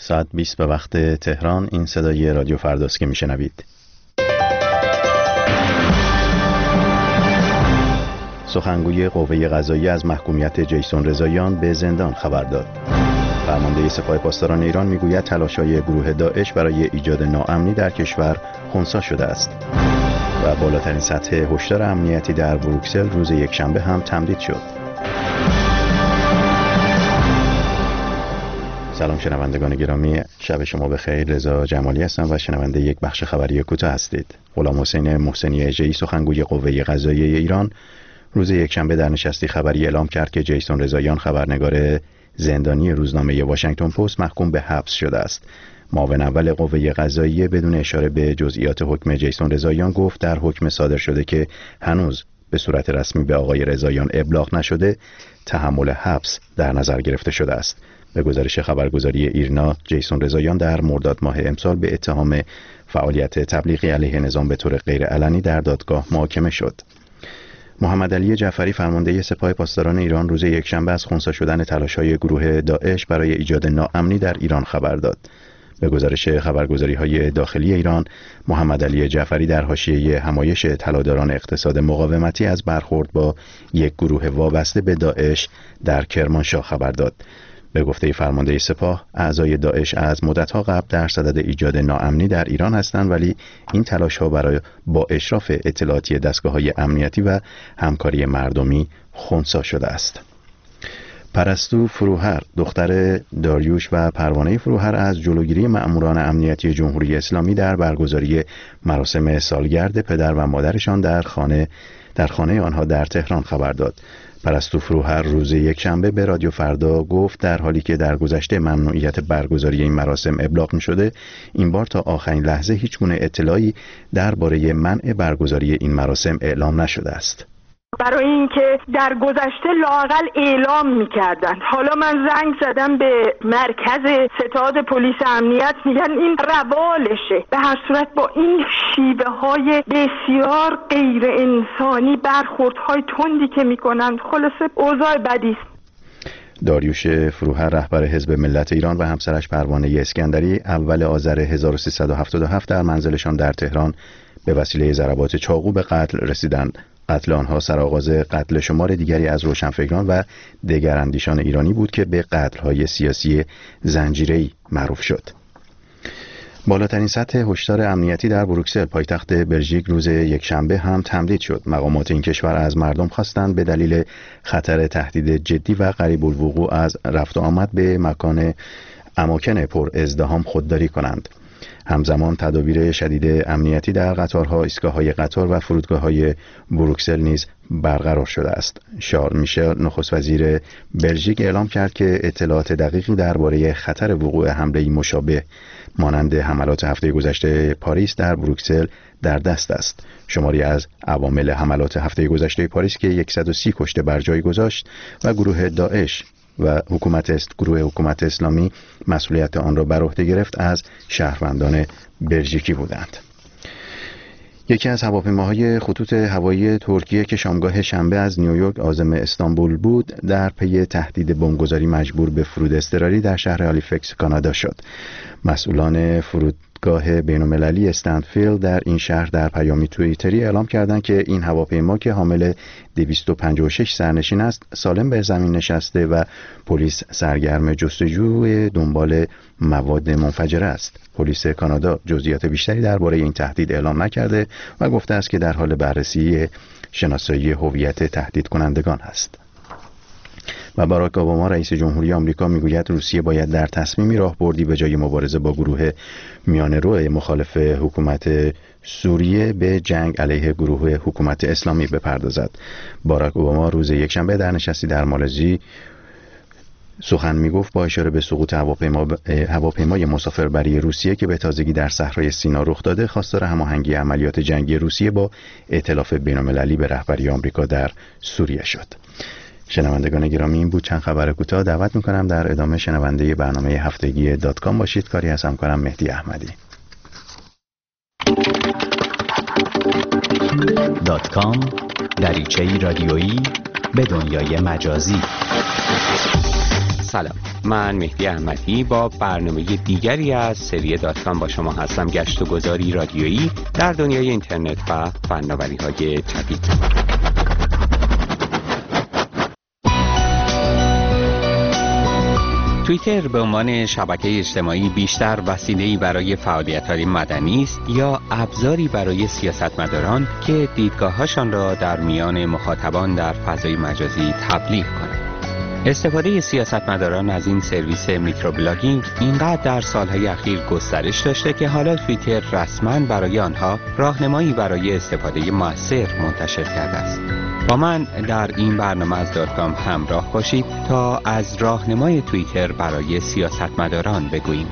ساعت 20 به وقت تهران. این صدای رادیو فرداست که میشنوید. سخنگوی قوه قضاییه از محکومیت جیسون رضاییان به زندان خبر داد. فرمانده سپاه پاسداران ایران میگوید تلاش‌های گروه داعش برای ایجاد ناامنی در کشور خنثی شده است. و بالاترین سطح هشدار امنیتی در بروکسل روز یکشنبه هم تمدید شد. سلام شنوندگان گرامی، شب شما بخیر. رضا جمالی هستم و شنونده یک بخش خبری کوتاه هستید. غلام حسین محسنی اژه‌ای سخنگوی قوه قضاییه ایران روز یکشنبه در نشستی خبری اعلام کرد که جیسون رضاییان خبرنگار زندانی روزنامه واشنگتن پست محکوم به حبس شده است. معاون اول قوه قضاییه بدون اشاره به جزئیات حکم جیسون رضاییان گفت در حکم صادر شده که هنوز به صورت رسمی به آقای رضاییان ابلاغ نشده، تحمل حبس در نظر گرفته شده است. به گزارش خبرگزاری ایرنا، جیسون رضاییان در مرداد ماه امسال به اتهام فعالیت تبلیغی علیه نظام به طور غیرعلنی در دادگاه محاکمه شد. محمد علی جعفری فرمانده سپاه پاسداران ایران روز یکشنبه از خنثی شدن تلاش‌های گروه داعش برای ایجاد ناامنی در ایران خبر داد. به گزارش خبرگزاری‌های داخلی ایران، محمد علی جعفری در حاشیه همایش طلاداران اقتصاد مقاومتی از برخورد با یک گروه وابسته به داعش در کرمانشاه خبر داد. به گفته فرمانده سپاه، اعضای داعش از مدت‌ها قبل در صدد ایجاد ناامنی در ایران هستند، ولی این تلاش‌ها برای با اشراف اطلاعاتی دستگاه‌های امنیتی و همکاری مردمی خنثی شده است. پرستو فروهر، دختر داریوش و پروانه فروهر، از جلوگیری مأموران امنیتی جمهوری اسلامی در برگزاری مراسم سالگرد پدر و مادرشان در خانه آنها در تهران خبر داد. پرستو فروهر روز یکشنبه به رادیو فردا گفت در حالی که در گذشته ممنوعیت برگزاری این مراسم ابلاغ می‌شده، این بار تا آخرین لحظه هیچگونه اطلاعی درباره منع برگزاری این مراسم اعلام نشده است. برای اینکه در گذشته لااقل اعلام میکردن، حالا من زنگ زدم به مرکز ستاد پلیس امنیت، میگن این روالشه. به هر صورت با این شیوه های بسیار غیر انسانی، برخوردهای تندی که میکنند، خلاصه اوضاع بدی است. داریوش فروهر، رهبر حزب ملت ایران، و همسرش پروانه اسکندری اول آذر 1377 در منزلشان در تهران به وسیله ضربات چاقو به قتل رسیدند. قتل آنها سرآغاز قتل شمار دیگری از روشنفکران و دگراندیشان ایرانی بود که به قتل‌های سیاسی زنجیره‌ای معروف شد. بالاترین سطح هشدار امنیتی در بروکسل، پایتخت بلژیک، روز یکشنبه هم تمدید شد. مقامات این کشور از مردم خواستند به دلیل خطر تهدید جدی و قریب الوقوع از رفت و آمد به اماکن پر ازدحام خودداری کنند. همزمان تدابیر شدید امنیتی در قطارها، ایستگاه‌های قطار و فرودگاه‌های بروکسل نیز برقرار شده است. شارل میشل، نخست وزیر بلژیک، اعلام کرد که اطلاعات دقیقی درباره خطر وقوع حمله‌ای مشابه مانند حملات هفته گذشته پاریس در بروکسل در دست است. شماری از عوامل حملات هفته گذشته پاریس که 130 کشته بر جای گذاشت و گروه داعش و گروه حکومت اسلامی مسئولیت آن را بر عهده گرفت، از شهروندان بلژیکی بودند. یکی از هواپیماهای خطوط هوایی ترکیه که شامگاه شنبه از نیویورک عازم استانبول بود، در پی تهدید بمبگذاری مجبور به فرود اضطراری در شهر هالیفکس کانادا شد. مسئولان فرودگاه بین‌المللی استنفیلد در این شهر در پیامی توییتری اعلام کردند که این هواپیما که حامل 256 سرنشین است، سالم به زمین نشسته و پلیس سرگرم جستجوی دنبال مواد منفجره است. پلیس کانادا جزئیات بیشتری درباره این تهدید اعلام نکرده و گفته است که در حال بررسی شناسایی هویت تهدید کنندگان است. و باراک اوباما، رئیس جمهوری آمریکا، میگوید روسیه باید در تصمیمی راهبردی به جای مبارزه با گروه میانه‌رو مخالف حکومت سوریه به جنگ علیه گروه حکومت اسلامی بپردازد. باراک اوباما روز یکشنبه در نشستی در مالزی سخن میگفت با اشاره به سقوط هواپیمای مسافربری روسیه که به تازگی در صحرای سینا رخ داده، خواستار هماهنگی عملیات جنگی روسیه با ائتلاف بین‌المللی به رهبری آمریکا در سوریه شد. شنوندگان گرامی، این بود چند خبر کوتاه. دعوت میکنم در ادامه شنونده برنامه هفتگی .com باشید. کاری از همکارم مهدی احمدی. .com، دریچه‌ای رادیویی به دنیای مجازی. سلام، من مهدی احمدی با برنامه دیگری از سری داتکام با شما هستم. گشت و گذاری رادیویی در دنیای اینترنت و فناوری‌های جدید. توییتر به عنوان شبکه اجتماعی بیشتر وسیله‌ای برای فعالیت‌های مدنی است یا ابزاری برای سیاستمداران که دیدگاه‌هاشان را در میان مخاطبان در فضای مجازی تبلیغ کنند. استفاده سیاستمداران از این سرویس میکروبلاگینگ اینقدر در سالهای اخیر گسترش داشته که حالا توییتر رسما برای آنها راهنمایی برای استفاده مؤثر منتشر کرده است. با من در این برنامه از داتکام همراه باشید تا از راهنمای توییتر برای سیاستمداران بگوییم.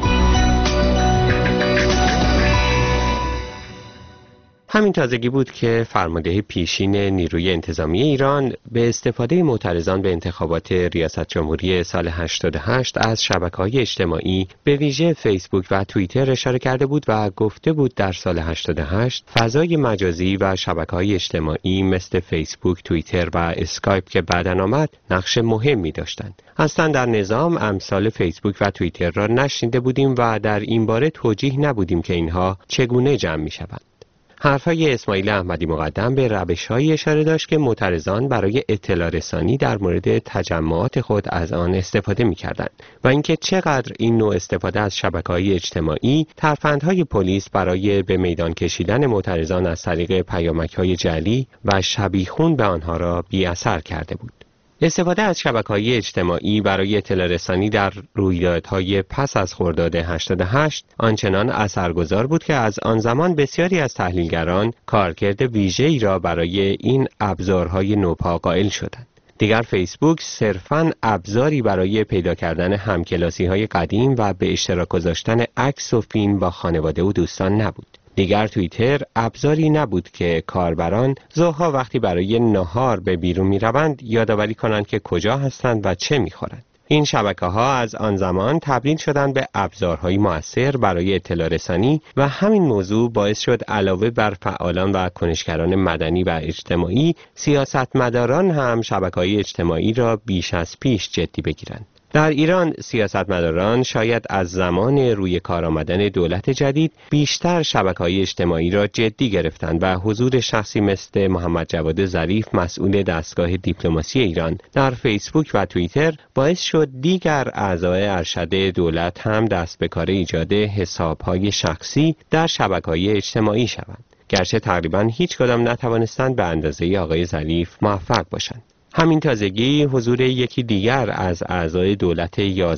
همین تازگی بود که فرمانده پیشین نیروی انتظامی ایران به استفاده معترضان به انتخابات ریاست جمهوری سال 88 از شبکه‌های اجتماعی به ویژه فیسبوک و توییتر اشاره کرده بود و گفته بود در سال 88 فضای مجازی و شبکه‌های اجتماعی مثل فیسبوک، توییتر و اسکایپ که بعداً آمد نقش مهمی داشتند. اصلا در نظام امثال فیسبوک و توییتر را نشنیده بودیم و در این باره توجیه نبودیم که اینها چگونه جمع می‌شوند. حرفای اسماعیل احمدی مقدم به روش‌هایی اشاره داشت که معترضان برای اطلاع رسانی در مورد تجمعات خود از آن استفاده می‌کردند و اینکه چقدر این نوع استفاده از شبکه‌های اجتماعی ترفندهای پلیس برای به میدان کشیدن معترضان از طریق پیامک‌های جعلی و شبیخون به آنها را بی‌اثر کرده بود. استفاده از شبکه‌های اجتماعی برای اطلاع رسانی در رویدادهای پس از خرداد 88 آنچنان اثرگذار بود که از آن زمان بسیاری از تحلیلگران کارکرد ویژه‌ای را برای این ابزارهای نوپا قائل شدند. دیگر فیسبوک صرفاً ابزاری برای پیدا کردن همکلاسی‌های قدیم و به اشتراک گذاشتن عکس و فیلم با خانواده و دوستان نبود. دیگر توییتر ابزاری نبود که کاربران ظهرها وقتی برای نهار به بیرون می روند یادآوری کنند که کجا هستند و چه می خورند. این شبکه‌ها از آن زمان تبدیل شدند به ابزارهای مؤثر برای اطلاع رسانی و همین موضوع باعث شد علاوه بر فعالان و کنشگران مدنی و اجتماعی، سیاستمداران هم شبکه‌های اجتماعی را بیش از پیش جدی بگیرند. در ایران سیاستمداران شاید از زمان روی کار آمدن دولت جدید بیشتر شبکه‌های اجتماعی را جدی گرفتند و حضور شخصی مثل محمد جواد ظریف مسئول دستگاه دیپلماسی ایران در فیسبوک و توییتر باعث شد دیگر اعضای ارشد دولت هم دست به کار ایجاد حساب‌های شخصی در شبکه‌های اجتماعی شوند، گرچه تقریباً هیچ کدام نتوانستند به اندازه آقای ظریف موفق باشند. همین تازگی حضور یکی دیگر از اعضای دولت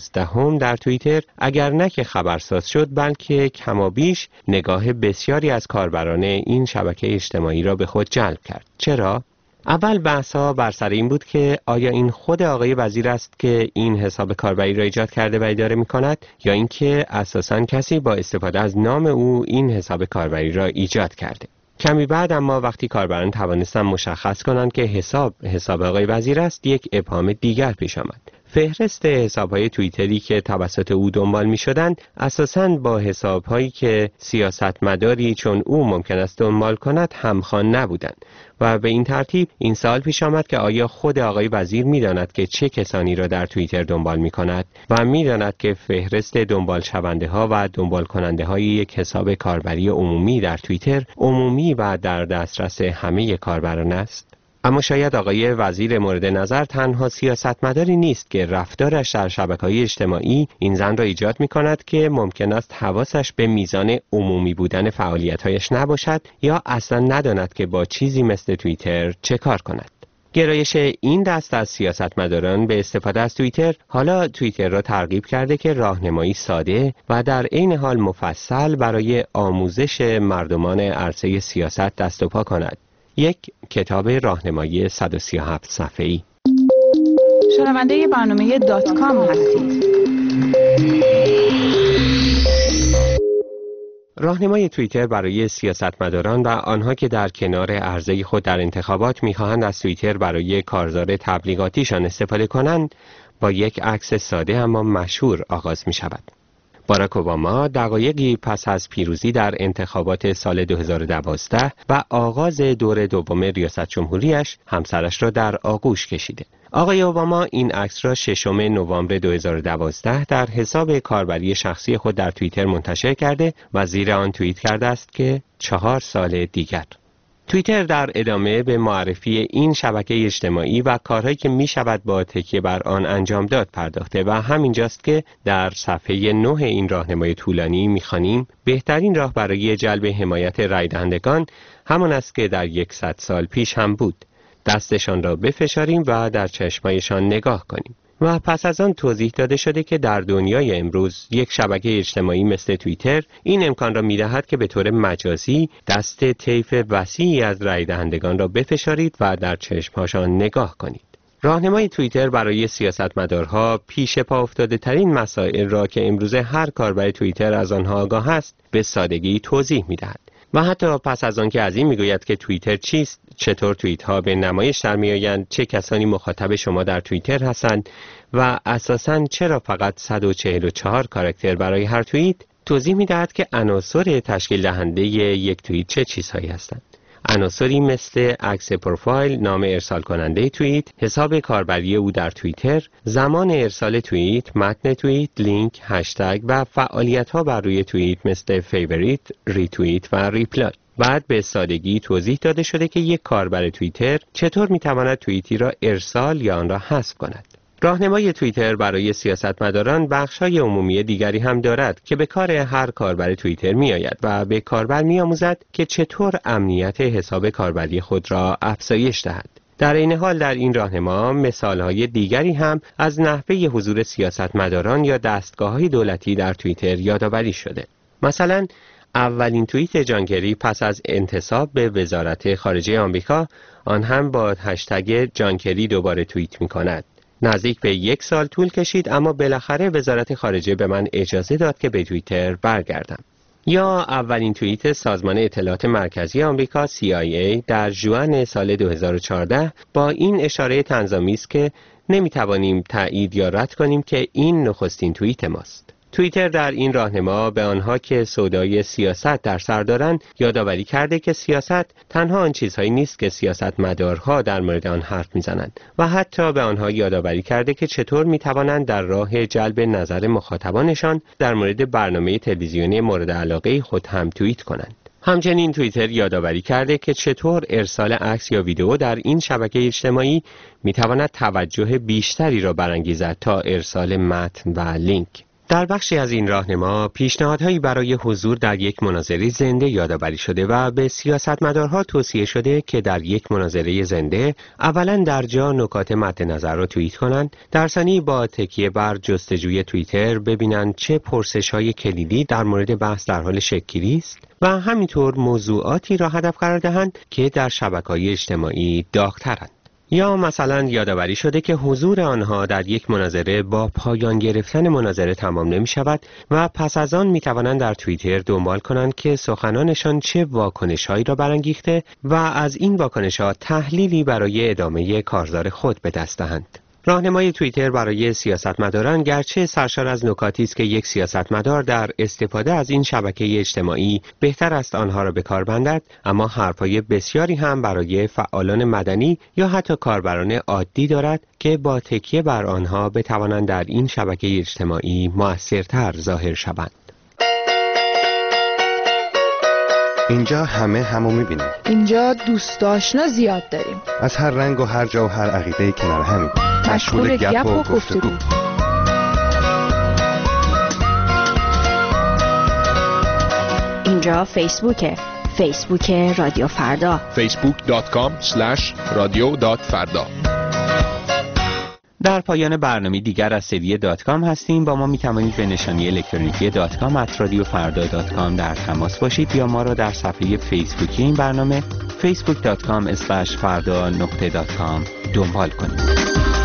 11 در توییتر اگر نه که خبرساز شد بلکه کمابیش نگاه بسیاری از کاربران این شبکه اجتماعی را به خود جلب کرد. چرا؟ اول بحث‌ها بر سر این بود که آیا این خود آقای وزیر است که این حساب کاربری را ایجاد کرده و اداره می‌کند یا اینکه اساساً کسی با استفاده از نام او این حساب کاربری را ایجاد کرده. کمی بعد اما وقتی کاربران توانستند مشخص کنند که حساب آقای وزیر است، یک ابهام دیگر پیش آمد. فهرست حساب‌های توییتری که توسط او دنبال می‌شدند اساساً با حساب‌هایی که سیاستمداری چون او ممکن است دنبال کند همخوان نبودند و به این ترتیب این سوال پیش آمد که آیا خود آقای وزیر می‌داند که چه کسانی را در توییتر دنبال می‌کند و می‌داند که فهرست دنبال شونده‌ها و دنبال کننده‌های یک حساب کاربری عمومی در توییتر عمومی و در دسترس همه کاربران است؟ اما شاید آقای وزیر مورد نظر تنها سیاستمداری نیست که رفتارش در شبکه‌های اجتماعی این زن را ایجاد می‌کند که ممکن است حواسش به میزان عمومی بودن فعالیت‌هایش نباشد یا اصلا نداند که با چیزی مثل توییتر چه کار کند. گرایش این دست از سیاستمداران به استفاده از توییتر حالا توییتر را ترغیب کرده که راهنمایی ساده و در عین حال مفصل برای آموزش مردمان عرصه سیاست دست و پا کند. یک کتاب راهنمایی 137 صفحه‌ای. شنونده برنامه داتکام هستید. راهنمای توییتر برای سیاستمداران و آنها که در کنار عرضه خود در انتخابات می‌خواهند از توییتر برای کارزار تبلیغاتیشان استفاده کنند با یک عکس ساده اما مشهور آغاز می‌شود. باراک اوباما دقایقی پس از پیروزی در انتخابات سال 2012 و آغاز دور دوم ریاست جمهوریش همسرش را در آغوش کشیده. آقای اوباما این عکس را 6 نوامبر 2012 در حساب کاربری شخصی خود در توییتر منتشر کرده و زیر آن توییت کرده است که 4 سال دیگر. توییتر در ادامه به معرفی این شبکه اجتماعی و کارهایی که می شود با تکیه بر آن انجام داد پرداخته و همینجاست که در صفحه 9 این راهنمای طولانی می خوانیم بهترین راه برای جلب حمایت رای دهندگان همان است که در 100 سال پیش هم بود. دستشان را بفشاریم و در چشمایشان نگاه کنیم. و پس از آن توضیح داده شده که در دنیای امروز یک شبکه اجتماعی مثل توییتر این امکان را می‌دهد که به طور مجازی دست طیف وسیعی از رای دهندگان را بفشارید و در چشم‌هاشان نگاه کنید. راهنمای توییتر برای سیاستمدارها پیش پا افتاده ترین مسائل را که امروزه هر کاربر توییتر از آنها آگاه است به سادگی توضیح می‌دهد. و حتی پس از آن که از این میگوید که توییتر چیست، چطور توییت ها به نمایش در میآیند، چه کسانی مخاطب شما در توییتر هستند و اساساً چرا فقط 144 کاراکتر برای هر توییت، توضیح میدهد که عناصر تشکیل دهنده یک توییت چه چیزهایی هستند. عناصری مثل عکس پروفایل، نام ارسال کننده توییت، حساب کاربری او در توییتر، زمان ارسال توییت، متن توییت، لینک، هشتگ و فعالیت‌ها بر روی توییت مثل فیوریت، ریتوییت و ریپلای. بعد به سادگی توضیح داده شده که یک کاربر توییتر چطور می‌تواند توییتی را ارسال یا آن را حذف کند. راهنمای توییتر برای سیاستمداران بخش‌های عمومی دیگری هم دارد که به کار هر کاربر توییتر می‌آید و به کاربر می‌آموزد که چطور امنیت حساب کاربری خود را افزایش دهد. در این حال در این راهنما مثال‌های دیگری هم از نحوه حضور سیاستمداران یا دستگاه‌های دولتی در توییتر یادآوری شده. مثلا اولین توییت جان کری پس از انتصاب به وزارت خارجه آمریکا، آن هم با هشتگ جان کری دوباره توییت می‌کند. نزدیک به 1 سال طول کشید اما بالاخره وزارت خارجه به من اجازه داد که به توییتر برگردم. یا اولین توییت سازمان اطلاعات مرکزی آمریکا CIA در ژوئن سال 2014 با این اشاره طنزآمیز است که نمیتوانیم تایید یا رد کنیم که این نخستین توییت ماست. توییتر در این راهنما به آنها که سودای سیاست در سر دارند یادآوری کرده که سیاست تنها آن چیزهایی نیست که سیاستمدارها در مورد آن حرف میزنند و حتی به آنها یادآوری کرده که چطور میتوانند در راه جلب نظر مخاطبانشان در مورد برنامه تلویزیونی مورد علاقه خود هم توییت کنند. همچنین توییتر یادآوری کرده که چطور ارسال عکس یا ویدئو در این شبکه اجتماعی میتواند توجه بیشتری را برانگیزد تا ارسال متن و لینک. در بخشی از این راهنما پیشنهادهایی برای حضور در یک مناظره زنده یادآوری شده و به سیاستمدارها توصیه شده که در یک مناظره زنده اولا در جا نکات مد نظر را توییت کنند، در ثانی با تکیه بر جستجوی توییتر ببینند چه پرسش‌های کلیدی در مورد بحث در حال شکل‌گیری است و همینطور موضوعاتی را هدف قرار دهند که در شبکه‌های اجتماعی داغ‌ترند. یا مثلا یادآوری شده که حضور آنها در یک مناظره با پایان گرفتن مناظره تمام نمی شود و پس از آن می توانند در توییتر دنبال کنند که سخنانشان چه واکنش‌هایی را برانگیخته و از این واکنش‌ها تحلیلی برای ادامه کارزار خود به دست دهند. راهنمای توییتر برای سیاستمداران گرچه سرشار از نکاتی است که یک سیاستمدار در استفاده از این شبکه اجتماعی بهتر است آنها را به کار بندد، اما حرفهای بسیاری هم برای فعالان مدنی یا حتی کاربران عادی دارد که با تکیه بر آنها بتوانند در این شبکه اجتماعی مؤثرتر ظاهر شوند. اینجا همه همو میبینیم. اینجا دوست آشنا زیاد داریم. از هر رنگ و هر جا و هر عقیده کنار همیم. مشغول گپ و گفتگو. اینجا فیسبوک رادیو فردا. facebook.com/radio.farda. در پایان برنامه دیگر از سری .com هستیم. با ما می توانید به نشانی الکترونیکی .com@radiofarda.com در تماس باشید یا ما را در صفحه فیسبوکی این برنامه facebook.com/farda.com دنبال کنید.